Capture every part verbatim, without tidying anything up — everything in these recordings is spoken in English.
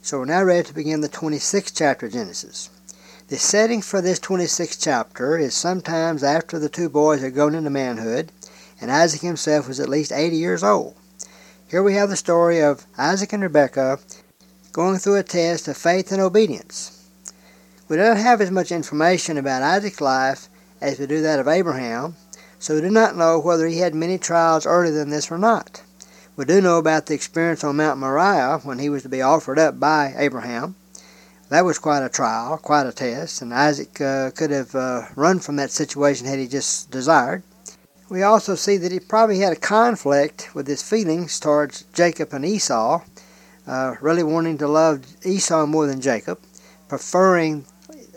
So we're now ready to begin the twenty-sixth chapter of Genesis. The setting for this twenty-sixth chapter is sometimes after the two boys had grown into manhood, and Isaac himself was at least eighty years old. Here we have the story of Isaac and Rebekah going through a test of faith and obedience. We don't have as much information about Isaac's life as we do that of Abraham, so we do not know whether he had many trials earlier than this or not. We do know about the experience on Mount Moriah when he was to be offered up by Abraham. That was quite a trial, quite a test, and Isaac uh, could have uh, run from that situation had he just desired. We also see that he probably had a conflict with his feelings towards Jacob and Esau, uh, really wanting to love Esau more than Jacob, preferring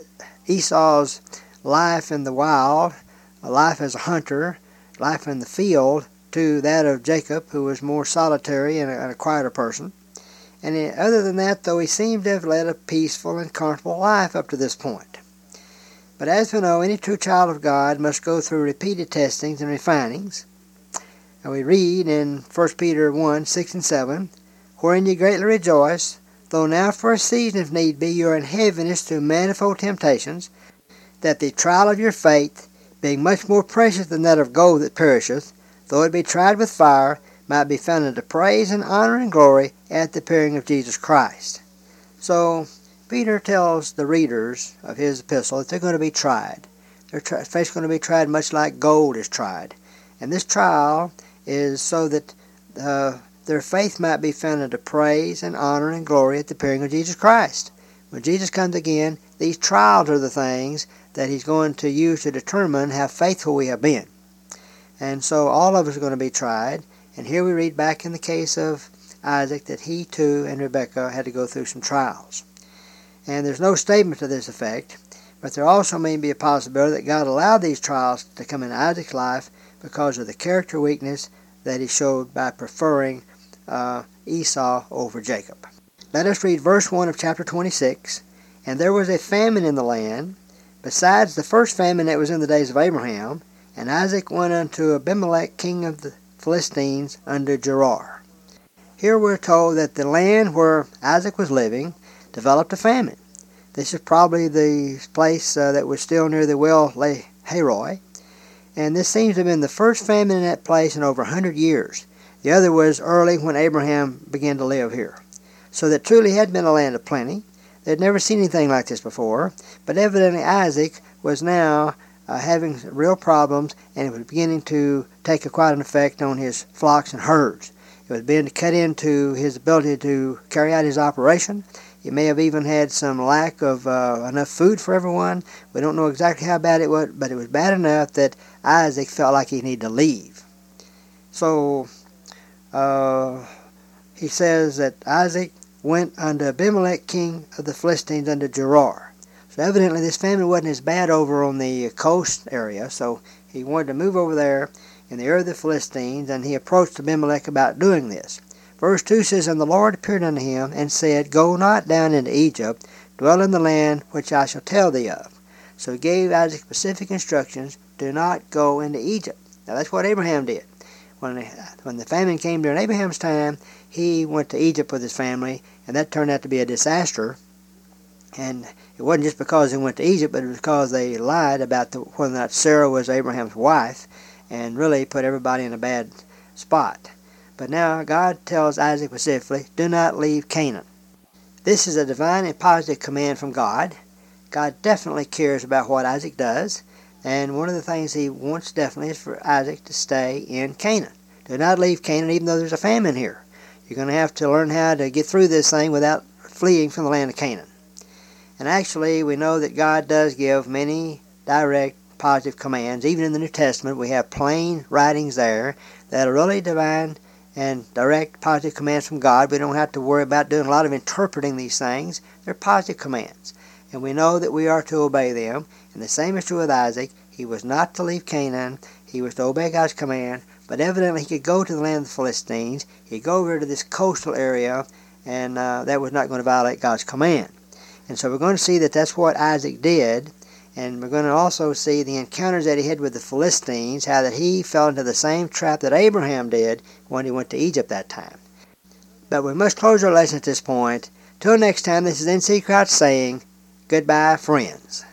Esau's life in the wild, life as a hunter, life in the field, to that of Jacob, who was more solitary and a, and a quieter person. And he, other than that, though, he seemed to have led a peaceful and comfortable life up to this point. But as we know, any true child of God must go through repeated testings and refinings. And we read in First Peter one, six and seven, "Wherein ye greatly rejoice, though now for a season, if need be, you are in heaviness through manifold temptations, that the trial of your faith, being much more precious than that of gold that perisheth, though it be tried with fire, might be found unto praise and honor and glory at the appearing of Jesus Christ." So Peter tells the readers of his epistle that they're going to be tried. Their tri- faith's going to be tried much like gold is tried. And this trial is so that uh, their faith might be found unto praise and honor and glory at the appearing of Jesus Christ. When Jesus comes again, these trials are the things that he's going to use to determine how faithful we have been. And so all of us are going to be tried. And here we read back in the case of Isaac that he too and Rebekah had to go through some trials. And there's no statement to this effect, but there also may be a possibility that God allowed these trials to come in Isaac's life because of the character weakness that he showed by preferring uh, Esau over Jacob. Let us read verse one of chapter twenty-six. "And there was a famine in the land, besides the first famine that was in the days of Abraham, and Isaac went unto Abimelech king of the Philistines under Gerar." Here we're told that the land where Isaac was living developed a famine. This is probably the place uh, that was still near the well Lahairoi, and this seems to have been the first famine in that place in over a hundred years. The other was early when Abraham began to live here. So that truly had been a land of plenty. They had never seen anything like this before, but evidently Isaac was now uh, having real problems, and it was beginning to take a, quite an effect on his flocks and herds. It was beginning to cut into his ability to carry out his operation. He may have even had some lack of uh, enough food for everyone. We don't know exactly how bad it was, but it was bad enough that Isaac felt like he needed to leave. So uh, he says that Isaac went unto Abimelech king of the Philistines under Gerar. So evidently this famine wasn't as bad over on the coast area, so he wanted to move over there in the area of the Philistines, and he approached Abimelech about doing this. Verse two says, "And the Lord appeared unto him, and said, Go not down into Egypt, dwell in the land which I shall tell thee of." So he gave Isaac specific instructions, do not go into Egypt. Now that's what Abraham did. When the, when the famine came during Abraham's time, he went to Egypt with his family, and that turned out to be a disaster. And it wasn't just because they went to Egypt, but it was because they lied about the, whether or not Sarah was Abraham's wife, and really put everybody in a bad spot. But now God tells Isaac specifically, do not leave Canaan. This is a divine and positive command from God. God definitely cares about what Isaac does, and one of the things he wants definitely is for Isaac to stay in Canaan. Do not leave Canaan even though there's a famine here. You're going to have to learn how to get through this thing without fleeing from the land of Canaan. And actually, we know that God does give many direct positive commands. Even in the New Testament, we have plain writings there that are really divine and direct positive commands from God. We don't have to worry about doing a lot of interpreting these things. They're positive commands. And we know that we are to obey them. And the same is true with Isaac. He was not to leave Canaan. He was to obey God's command. But evidently he could go to the land of the Philistines. He'd go over to this coastal area, and uh, that was not going to violate God's command. And so we're going to see that that's what Isaac did. And we're going to also see the encounters that he had with the Philistines, how that he fell into the same trap that Abraham did when he went to Egypt that time. But we must close our lesson at this point Till next time, this is N C Crouch saying, goodbye, friends.